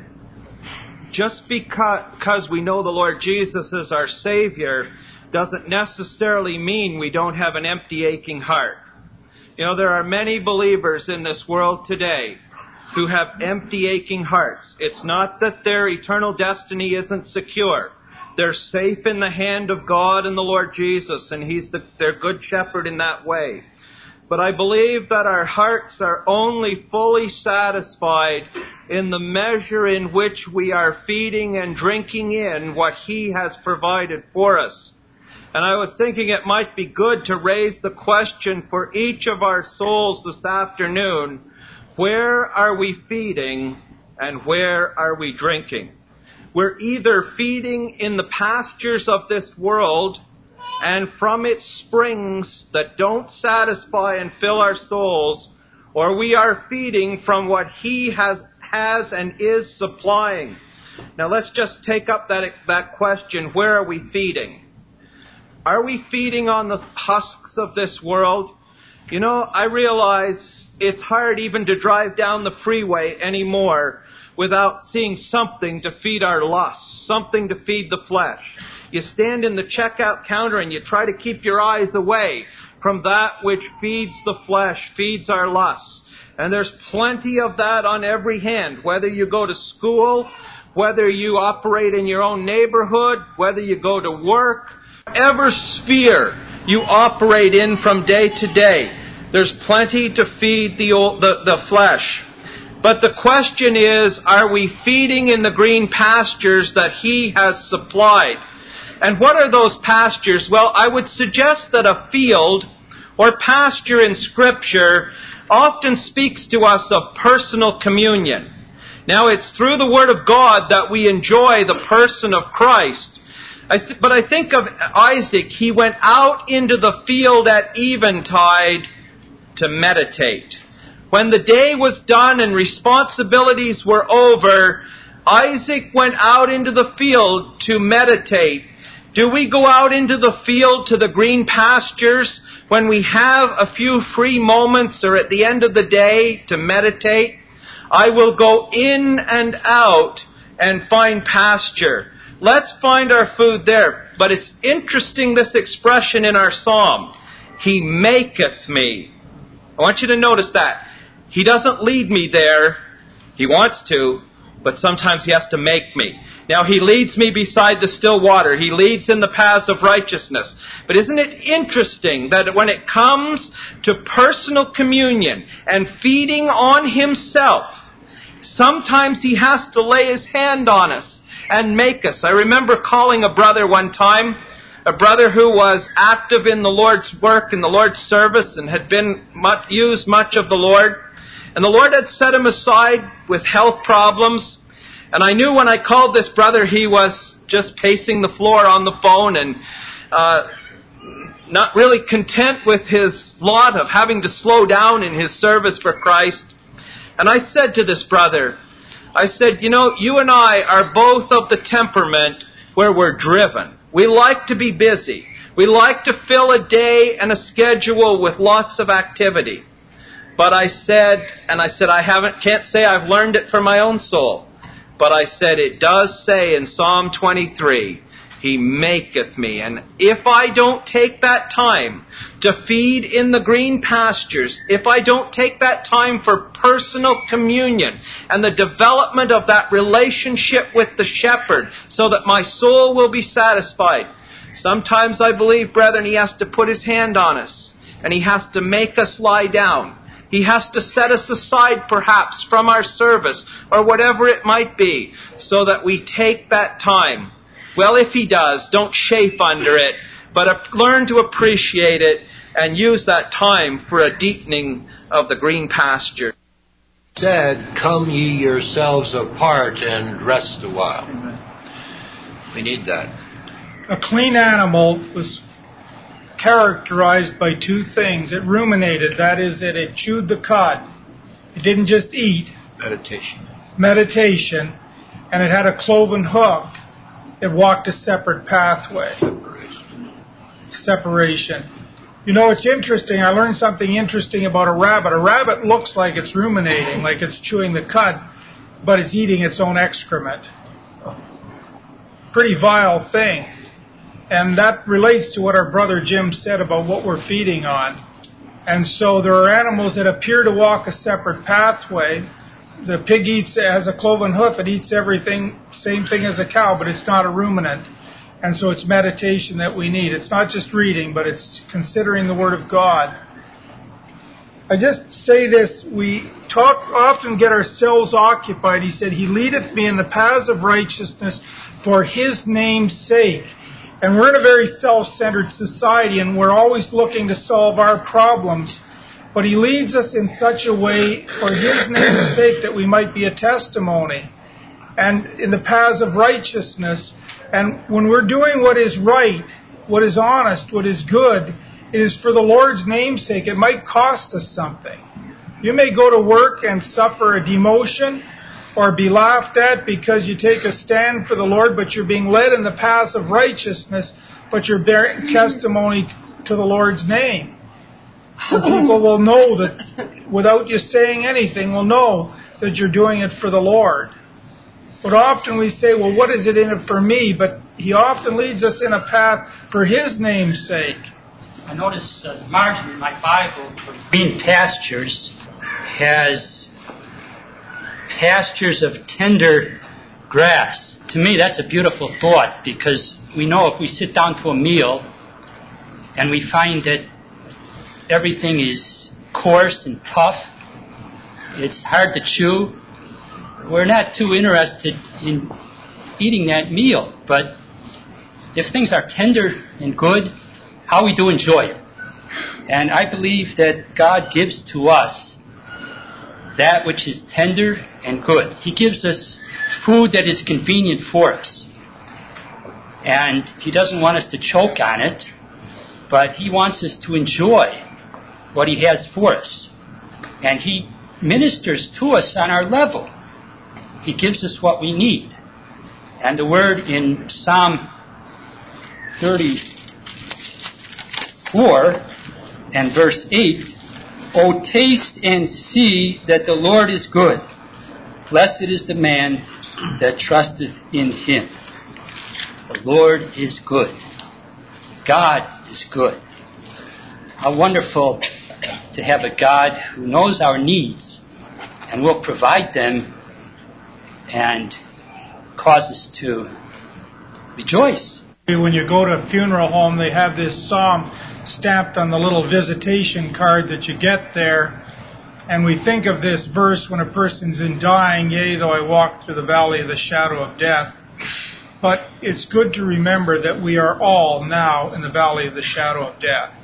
just because we know the Lord Jesus is our Savior doesn't necessarily mean we don't have an empty, aching heart. You know, there are many believers in this world today who have empty, aching hearts. It's not that their eternal destiny isn't secure. They're safe in the hand of God and the Lord Jesus, and He's their good shepherd in that way. But I believe that our hearts are only fully satisfied in the measure in which we are feeding and drinking in what He has provided for us. And I was thinking it might be good to raise the question for each of our souls this afternoon, where are we feeding and where are we drinking? We're either feeding in the pastures of this world and from its springs that don't satisfy and fill our souls, or we are feeding from what He has and is supplying. Now let's just take up that question, where are we feeding? Are we feeding on the husks of this world? You know, I realize it's hard even to drive down the freeway anymore without seeing something to feed our lusts, something to feed the flesh. You stand in the checkout counter and you try to keep your eyes away from that which feeds the flesh, feeds our lusts. And there's plenty of that on every hand, whether you go to school, whether you operate in your own neighborhood, whether you go to work, whatever sphere you operate in from day to day, there's plenty to feed the flesh. But the question is, are we feeding in the green pastures that He has supplied? And what are those pastures? Well, I would suggest that a field or pasture in Scripture often speaks to us of personal communion. Now, it's through the Word of God that we enjoy the person of Christ. But I think of Isaac. He went out into the field at eventide to meditate. When the day was done and responsibilities were over, Isaac went out into the field to meditate. Do we go out into the field to the green pastures when we have a few free moments or at the end of the day to meditate? I will go in and out and find pasture. Let's find our food there. But it's interesting, this expression in our psalm. He maketh me. I want you to notice that. He doesn't lead me there. He wants to, but sometimes he has to make me. Now, he leads me beside the still water. He leads in the paths of righteousness. But isn't it interesting that when it comes to personal communion and feeding on himself, sometimes he has to lay his hand on us and make us. I remember calling a brother one time, a brother who was active in the Lord's work, in the Lord's service, and had been used much of the Lord. And the Lord had set him aside with health problems. And I knew when I called this brother, he was just pacing the floor on the phone and not really content with his lot of having to slow down in his service for Christ. And I said to this brother, I said, you know, you and I are both of the temperament where we're driven. We like to be busy. We like to fill a day and a schedule with lots of activity. But I said, can't say I've learned it for my own soul. But I said, it does say in Psalm 23, He maketh me. And if I don't take that time to feed in the green pastures, if I don't take that time for personal communion and the development of that relationship with the shepherd so that my soul will be satisfied, sometimes I believe, brethren, He has to put His hand on us and He has to make us lie down. He has to set us aside perhaps from our service or whatever it might be so that we take that time. Well, if He does, don't chafe under it, but learn to appreciate it and use that time for a deepening of the green pasture.
Said, come ye yourselves apart and rest a while. We need that.
A clean animal was characterized by two things. It ruminated, that is, that it chewed the cud. It didn't just eat. Meditation. And it had a cloven hoof. It walked a separate pathway. Separation. You know, it's interesting. I learned something interesting about a rabbit. A rabbit looks like it's ruminating, like it's chewing the cud, but it's eating its own excrement. Pretty vile thing. And that relates to what our brother Jim said about what we're feeding on. And so there are animals that appear to walk a separate pathway. The pig has a cloven hoof. It eats everything, same thing as a cow, but it's not a ruminant. And so it's meditation that we need. It's not just reading, but it's considering the Word of God. I just say this, we often get ourselves occupied. He said, He leadeth me in the paths of righteousness for His name's sake. And we're in a very self-centered society, and we're always looking to solve our problems. But He leads us in such a way for His name's sake that we might be a testimony. And in the paths of righteousness. And when we're doing what is right, what is honest, what is good, it is for the Lord's name's sake. It might cost us something. You may go to work and suffer a demotion or be laughed at because you take a stand for the Lord, but you're being led in the paths of righteousness, but you're bearing testimony to the Lord's name. So people will know that, without you saying anything, will know that you're doing it for the Lord. But often we say, well, what is it in it for me? But He often leads us in a path for His name's sake.
I notice the margin in my Bible for green pastures has pastures of tender grass. To me, that's a beautiful thought, because we know if we sit down to a meal and we find that everything is coarse and tough, it's hard to chew, we're not too interested in eating that meal. But if things are tender and good, how we do enjoy it. And I believe that God gives to us that which is tender and good. He gives us food that is convenient for us. And He doesn't want us to choke on it, but He wants us to enjoy what He has for us. And He ministers to us on our level. He gives us what we need. And the word in Psalm 34 and verse 8, O taste and see that the Lord is good. Blessed is the man that trusteth in Him. The Lord is good. God is good. How wonderful to have a God who knows our needs and will provide them and cause us to rejoice.
When you go to a funeral home, they have this psalm stamped on the little visitation card that you get there. And we think of this verse when a person's in dying, yea, though I walk through the valley of the shadow of death. But it's good to remember that we are all now in the valley of the shadow of death.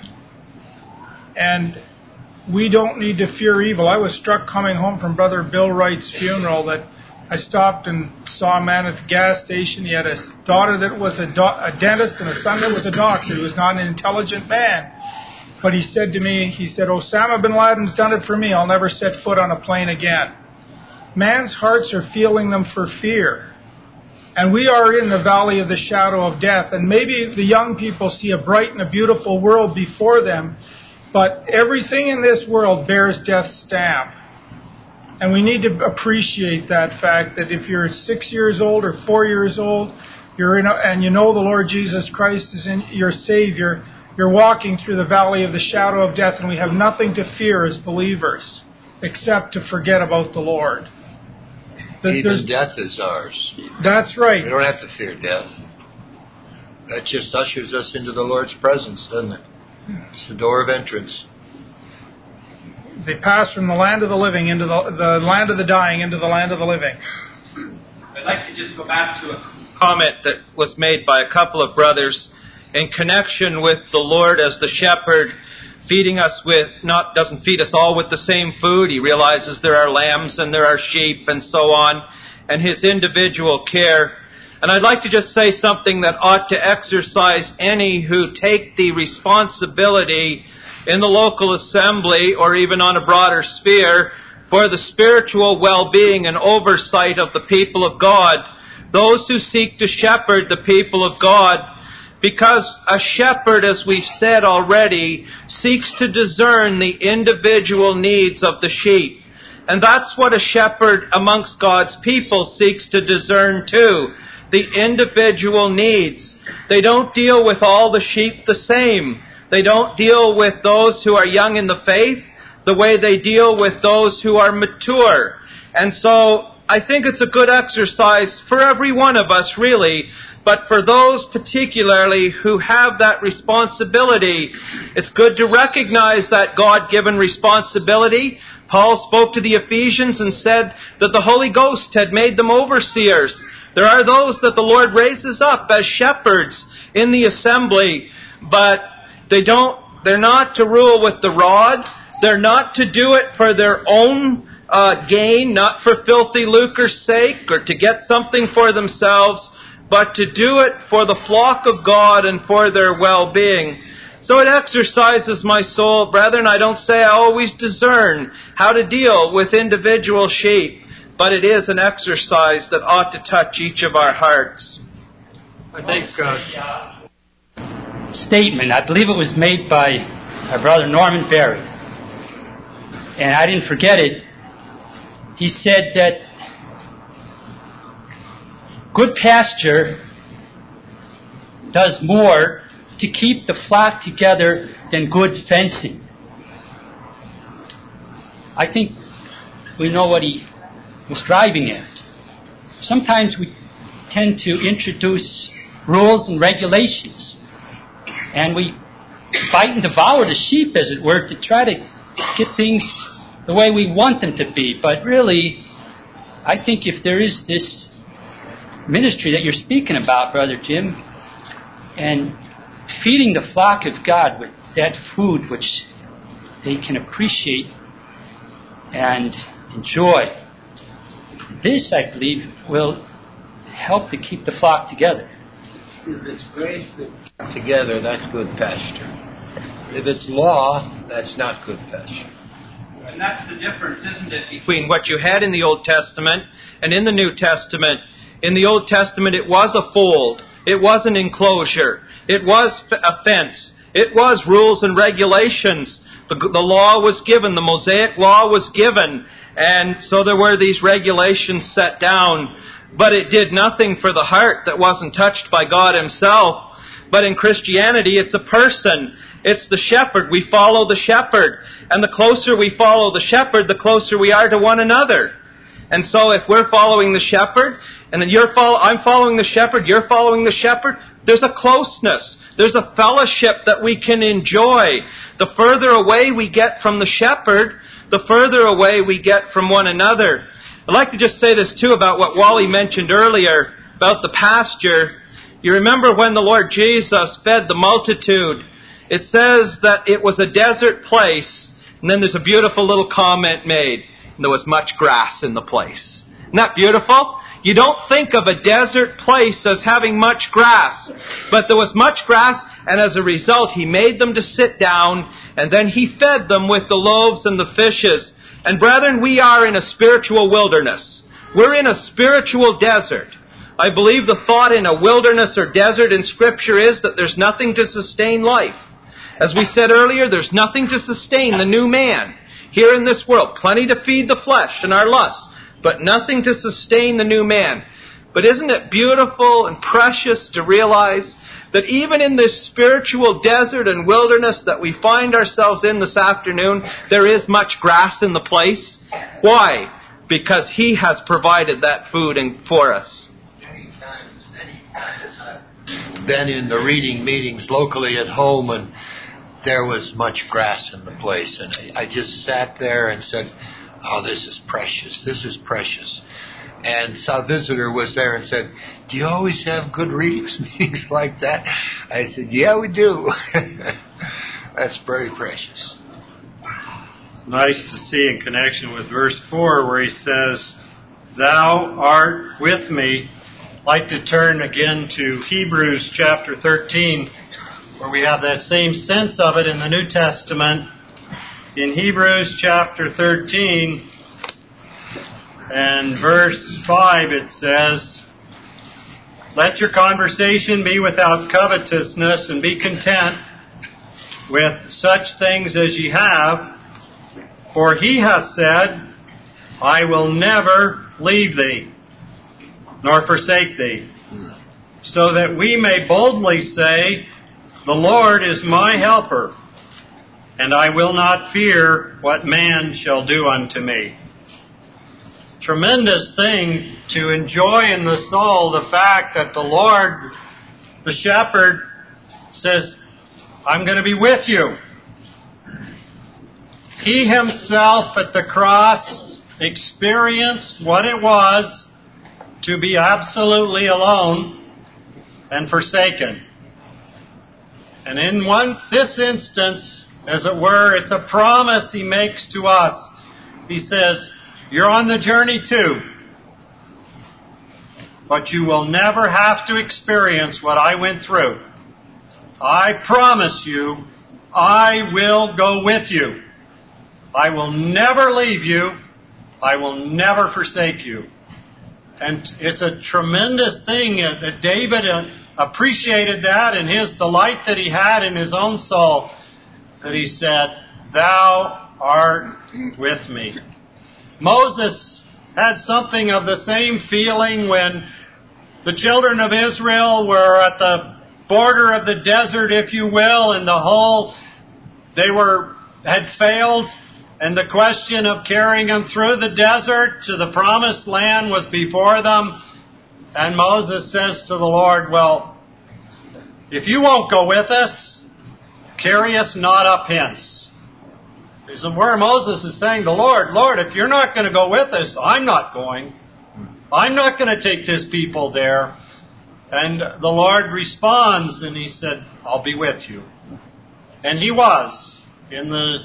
And we don't need to fear evil. I was struck coming home from Brother Bill Wright's funeral that I stopped and saw a man at the gas station. He had a daughter that was a dentist and a son that was a doctor. He was not an intelligent man. But he said to me, Osama bin Laden's done it for me. I'll never set foot on a plane again. Man's hearts are feeling them for fear. And we are in the valley of the shadow of death. And maybe the young people see a bright and a beautiful world before them. But everything in this world bears death's stamp. And we need to appreciate that fact that if you're 6 years old or 4 years old, and you know the Lord Jesus Christ is your Savior, you're walking through the valley of the shadow of death, and we have nothing to fear as believers except to forget about the Lord.
Even death is ours.
That's right.
We don't have to fear death. That just ushers us into the Lord's presence, doesn't it? It's the door of entrance.
They pass from the land of the living into the land of the dying into the land of the living.
I'd like to just go back to a comment that was made by a couple of brothers in connection with the Lord as the shepherd feeding us doesn't feed us all with the same food. He realizes there are lambs and there are sheep and so on, and his individual care. And I'd like to just say something that ought to exercise any who take the responsibility in the local assembly or even on a broader sphere for the spiritual well-being and oversight of the people of God, those who seek to shepherd the people of God, because a shepherd, as we've said already, seeks to discern the individual needs of the sheep. And that's what a shepherd amongst God's people seeks to discern too, the individual needs. They don't deal with all the sheep the same. They don't deal with those who are young in the faith the way they deal with those who are mature. And so I think it's a good exercise for every one of us, really, but for those particularly who have that responsibility, it's good to recognize that God-given responsibility. Paul spoke to the Ephesians and said that the Holy Ghost had made them overseers. There are those that the Lord raises up as shepherds in the assembly, but they're not to rule with the rod. They're not to do it for their own gain, not for filthy lucre's sake or to get something for themselves, but to do it for the flock of God and for their well-being. So it exercises my soul, brethren. I don't say I always discern how to deal with individual sheep, but it is an exercise that ought to touch each of our hearts.
I think
Statement, I believe it was made by our brother Norman Berry, and I didn't forget it. He said that good pasture does more to keep the flock together than good fencing. I think we know what he was driving at. Sometimes we tend to introduce rules and regulations, and we bite and devour the sheep, as it were, to try to get things the way we want them to be. But really, I think if there is this ministry that you're speaking about, Brother Jim, and feeding the flock of God with that food which they can appreciate and enjoy, this, I believe, will help to keep the flock together.
If it's grace together, that's good pasture. If it's law, that's not good pasture.
And that's the difference, isn't it, between what you had in the Old Testament and in the New Testament. In the Old Testament, it was a fold. It was an enclosure. It was a fence. It was rules and regulations. The law was given. The Mosaic law was given. And so there were these regulations set down. but it did nothing for the heart that wasn't touched by God Himself. But in Christianity, it's a person. It's the shepherd. We follow the shepherd. And the closer we follow the shepherd, the closer we are to one another. And so if we're following the shepherd, and then I'm following the shepherd, you're following the shepherd, there's a closeness. There's a fellowship that we can enjoy. The further away we get from the shepherd, the further away we get from one another. I'd like to just say this too about what Wally mentioned earlier about the pasture. You remember when the Lord Jesus fed the multitude, it says that it was a desert place, and then there's a beautiful little comment made. There was much grass in the place. Isn't that beautiful? You don't think of a desert place as having much grass, but there was much grass, and as a result, He made them to sit down, and then He fed them with the loaves and the fishes. And brethren, we are in a spiritual wilderness. We're in a spiritual desert. I believe the thought in a wilderness or desert in Scripture is that there's nothing to sustain life. As we said earlier, there's nothing to sustain the new man here in this world. Plenty to feed the flesh and our lusts, but nothing to sustain the new man. But isn't it beautiful and precious to realize that even in this spiritual desert and wilderness that we find ourselves in this afternoon, there is much grass in the place? Why? Because He has provided that food for us.
Been in the reading meetings locally at home, and there was much grass in the place, and I just sat there and said, "Oh, this is precious. This is precious." And some visitor was there and said, "Do you always have good readings and things like that?" I said, "Yeah, we do." That's very precious.
Nice to see in connection with verse 4 where he says, "Thou art with me." I'd like to turn again to Hebrews chapter 13, where we have that same sense of it in the New Testament. In Hebrews chapter 13 and verse 5 it says, "Let your conversation be without covetousness, and be content with such things as ye have. For He hath said, I will never leave thee, nor forsake thee. So that we may boldly say, The Lord is my helper, and I will not fear what man shall do unto me." Tremendous thing to enjoy in the soul, the fact that the Lord, the shepherd, says, I'm going to be with you. He Himself at the cross experienced what it was to be absolutely alone and forsaken. And in this instance, as it were, it's a promise He makes to us. He says, you're on the journey too, but you will never have to experience what I went through. I promise you, I will go with you. I will never leave you. I will never forsake you. And it's a tremendous thing that David appreciated that in his delight that he had in his own soul, that he said, Thou art with me. Moses had something of the same feeling when the children of Israel were at the border of the desert, if you will, and had failed, and the question of carrying them through the desert to the promised land was before them. And Moses says to the Lord, well, if you won't go with us, carry us not up hence. Where Moses is saying, Lord, if you're not going to go with us, I'm not going. I'm not going to take this people there. And the Lord responds, and He said, I'll be with you. And He was in the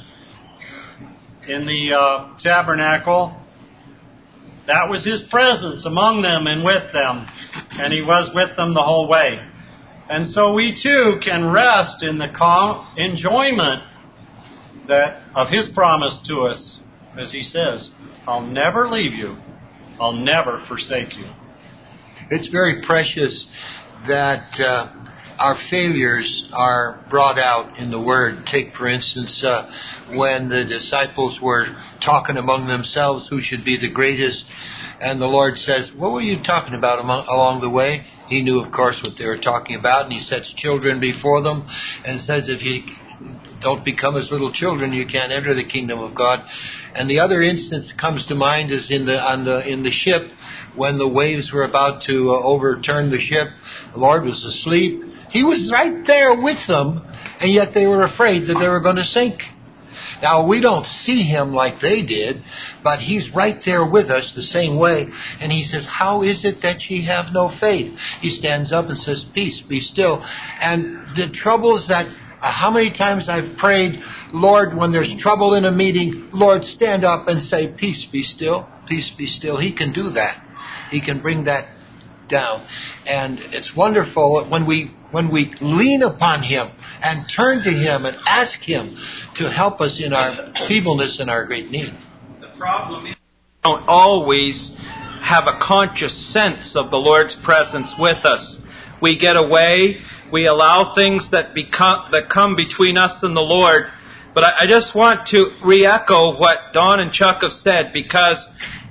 tabernacle. That was His presence among them and with them. And He was with them the whole way. And so we too can rest in the enjoyment of His promise to us, as He says, I'll never leave you. I'll never forsake you.
It's very precious that our failures are brought out in the Word. Take, for instance, when the disciples were talking among themselves who should be the greatest. And the Lord says, what were you talking about along the way? He knew, of course, what they were talking about, and he sets children before them and says, if you don't become as little children, you can't enter the kingdom of God. And the other instance that comes to mind is in the ship, when the waves were about to overturn the ship. The Lord was asleep. He was right there with them, and yet they were afraid that they were going to sink. Now, we don't see him like they did, but he's right there with us the same way. And he says, how is it that ye have no faith? He stands up and says, peace, be still. And the trouble is that how many times I've prayed, Lord, when there's trouble in a meeting, Lord, stand up and say, peace, be still, peace, be still. He can do that. He can bring that down. And it's wonderful when we lean upon him and turn to him and ask him to help us in our feebleness and our great need.
The problem is we don't always have a conscious sense of the Lord's presence with us. We get away, we allow things that come between us and the Lord. But I just want to re-echo what Don and Chuck have said, because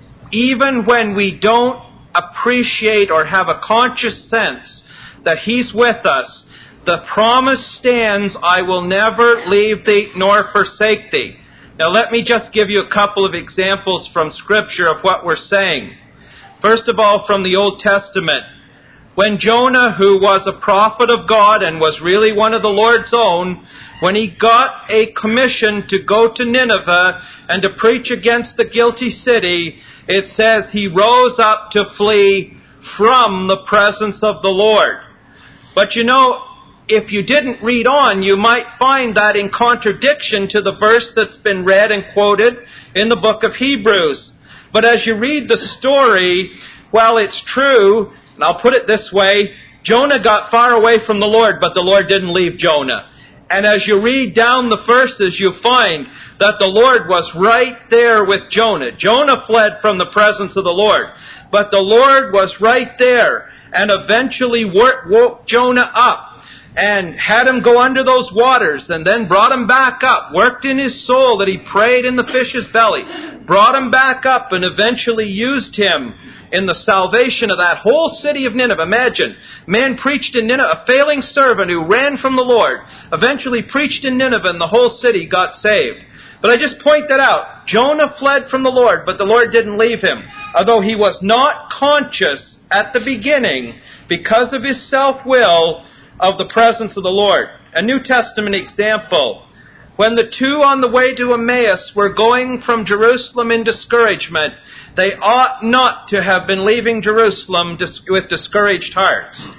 even when we don't appreciate or have a conscious sense that he's with us, the promise stands, I will never leave thee nor forsake thee. Now let me just give you a couple of examples from Scripture of what we're saying. First of all, from the Old Testament. When Jonah, who was a prophet of God and was really one of the Lord's own, when he got a commission to go to Nineveh and to preach against the guilty city, it says he rose up to flee from the presence of the Lord. But you know, if you didn't read on, you might find that in contradiction to the verse that's been read and quoted in the book of Hebrews. But as you read the story, well, it's true, and I'll put it this way, Jonah got far away from the Lord, but the Lord didn't leave Jonah. And as you read down the verses, you find that the Lord was right there with Jonah. Jonah fled from the presence of the Lord, but the Lord was right there and eventually woke Jonah up and had him go under those waters and then brought him back up, worked in his soul that he prayed in the fish's belly, brought him back up and eventually used him in the salvation of that whole city of Nineveh. Imagine, man preached in Nineveh, a failing servant who ran from the Lord, eventually preached in Nineveh and the whole city got saved. But I just point that out. Jonah fled from the Lord, but the Lord didn't leave him. Although he was not conscious at the beginning, because of his self-will, of the presence of the Lord. A New Testament example. When the two on the way to Emmaus were going from Jerusalem in discouragement, they ought not to have been leaving Jerusalem with discouraged hearts.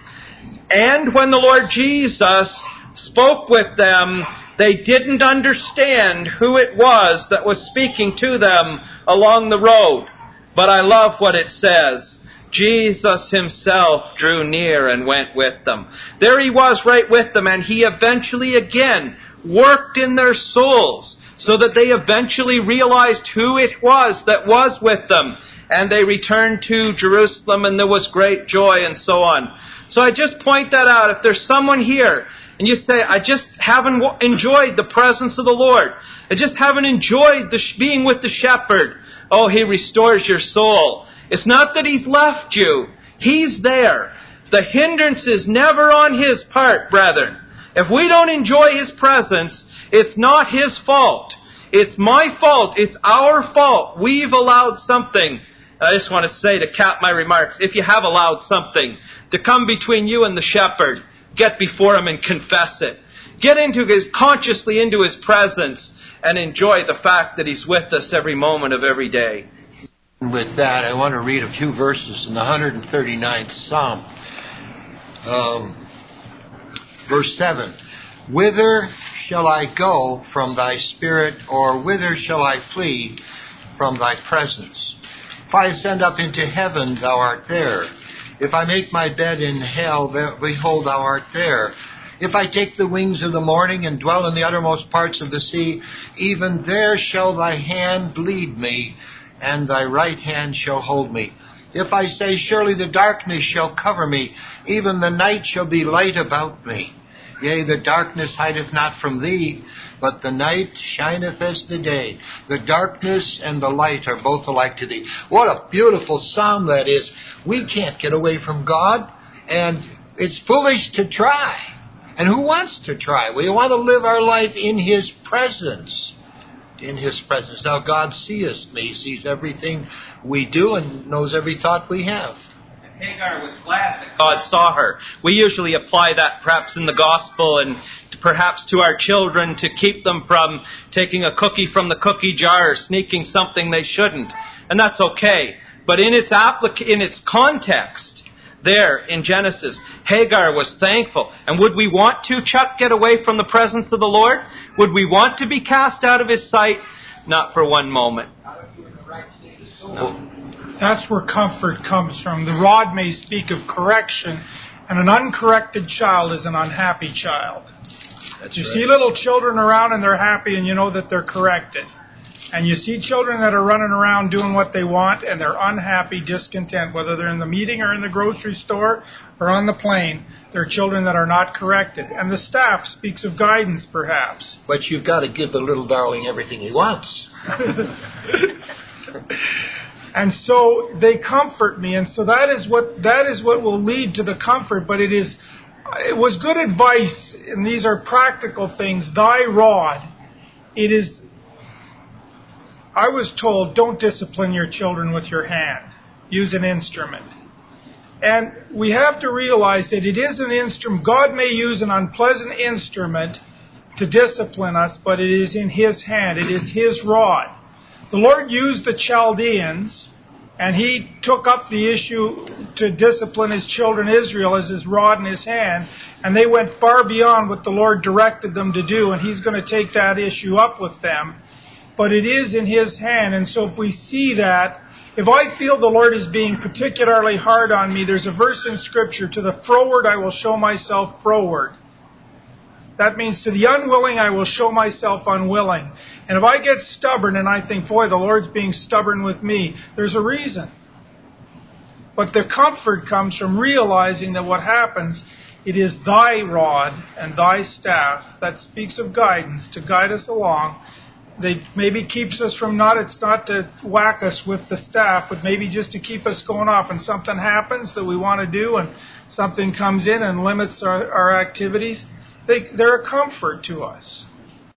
And when the Lord Jesus spoke with them, they didn't understand who it was that was speaking to them along the road. But I love what it says. Jesus himself drew near and went with them. There he was right with them, and he eventually again worked in their souls so that they eventually realized who it was that was with them. And they returned to Jerusalem, and there was great joy and so on. So I just point that out. If there's someone here and you say, I just haven't enjoyed the presence of the Lord, I just haven't enjoyed being with the shepherd, oh, he restores your soul. It's not that he's left you. He's there. The hindrance is never on his part, brethren. If we don't enjoy his presence, it's not his fault. It's my fault. It's our fault. We've allowed something. I just want to say to cap my remarks, if you have allowed something to come between you and the shepherd, get before him and confess it. Get consciously into his presence and enjoy the fact that he's with us every moment of every day.
With that, I want to read a few verses in the 139th Psalm. Verse 7. Whither shall I go from thy spirit, or whither shall I flee from thy presence? If I ascend up into heaven, thou art there. If I make my bed in hell, behold, thou art there. If I take the wings of the morning and dwell in the uttermost parts of the sea, even there shall thy hand lead me, and thy right hand shall hold me. If I say, surely the darkness shall cover me, even the night shall be light about me. Yea, the darkness hideth not from thee, but the night shineth as the day. The darkness and the light are both alike to thee. What a beautiful psalm that is. We can't get away from God, and it's foolish to try. And who wants to try? We want to live our life in His presence. In His presence. Now, God seeth me. He sees everything we do and knows every thought we have.
Hagar was glad that God saw her. We usually apply that perhaps in the gospel and perhaps to our children to keep them from taking a cookie from the cookie jar or sneaking something they shouldn't. And that's okay. But in its context, there in Genesis, Hagar was thankful. And would we want to, Chuck, get away from the presence of the Lord? Would we want to be cast out of His sight? Not for one moment.
No. That's where comfort comes from. The rod may speak of correction, and an uncorrected child is an unhappy child. You see little children around and they're happy and you know that they're corrected. And you see children that are running around doing what they want and they're unhappy, discontent, whether they're in the meeting or in the grocery store or on the plane. They're children that are not corrected. And the staff speaks of guidance, perhaps.
But you've got to give the little darling everything he wants.
And so they comfort me, and so that is what will lead to the comfort. But it was good advice, and these are practical things. Thy rod, I was told, don't discipline your children with your hand. Use an instrument. And we have to realize that it is an instrument. God may use an unpleasant instrument to discipline us, but it is in His hand. It is His rod. The Lord used the Chaldeans, and He took up the issue to discipline His children Israel as His rod in His hand, and they went far beyond what the Lord directed them to do, and He's going to take that issue up with them. But it is in His hand, and so if we see that, if I feel the Lord is being particularly hard on me, there's a verse in Scripture, to the froward I will show myself froward. That means to the unwilling I will show myself unwilling. And if I get stubborn and I think, boy, the Lord's being stubborn with me, there's a reason. But the comfort comes from realizing that what happens, it is Thy rod and Thy staff that speaks of guidance to guide us along. They maybe keeps us from it's not to whack us with the staff, but maybe just to keep us going off. And something happens that we want to do and something comes in and limits our activities. They're a comfort to us.